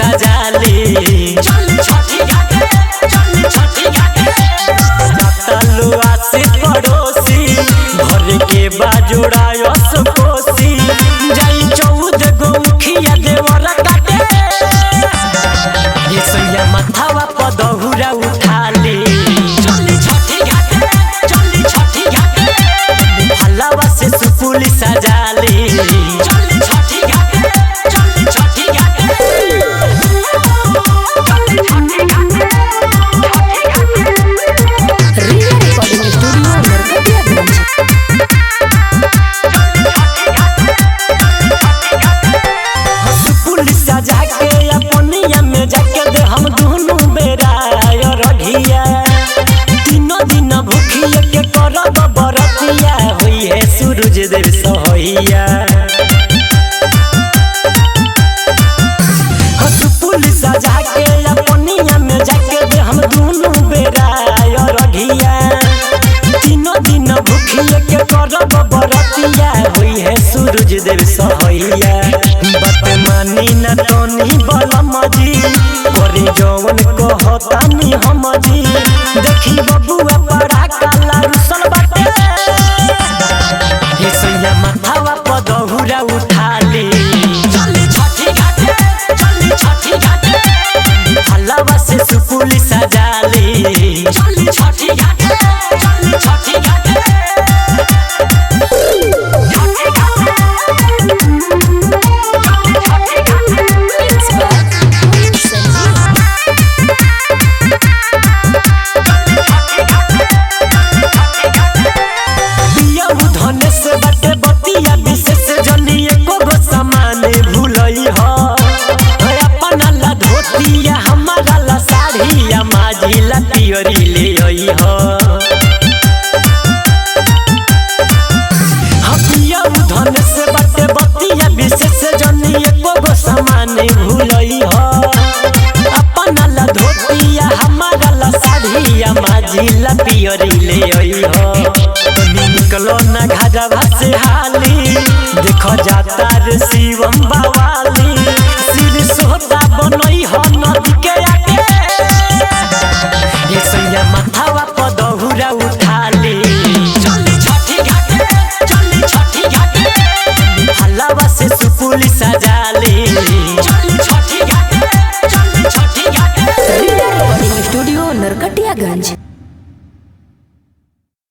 सजाली तलुआ से पड़ोसी घर के बाजोड़ा कोसी जाई 14 गो मुखिया देवर काटे सैया माथावा पदहुरा उठाली हलावा से सुपुली सजाली हम दुनु बेरा रघिया तीनों दिन भूखिए के करब बरतिया होई है सूरज देव सहैया फूल सजा के अपनिया में जाके दे हम दुनु बेरा रघिया तीनों दिन भूखिए के करब बरतिया होई है सूरज देव सहैया बात मानी न तोनी बलम जी करी जवन कहतानी हम जी देखी बबुआ पड़ा काला रुसल बाटे सैया माथावा पदहुरा उठाली हलावा से सुपुली सजाली बतिया विशेष जनी एको गो सामान भूलई ह अपना ला धोतिया हमारा ला साड़िया माझी ला पियरी ले आई ह हपिया धन से बाटे बतिया विशेष जनी एको गो सामान भूलई ह अपना ला धोतिया हमारा ला साड़िया माझी ला पियरी ले आई ह निकलो न घाजा से हाली देखो जाता रे शिवम बावाली सिर सोता बनई ह नदी के आके सैया माथावा पदहुरा उठाली हलावा से सुपुली सजाली स्टूडियो नरकटियागंज।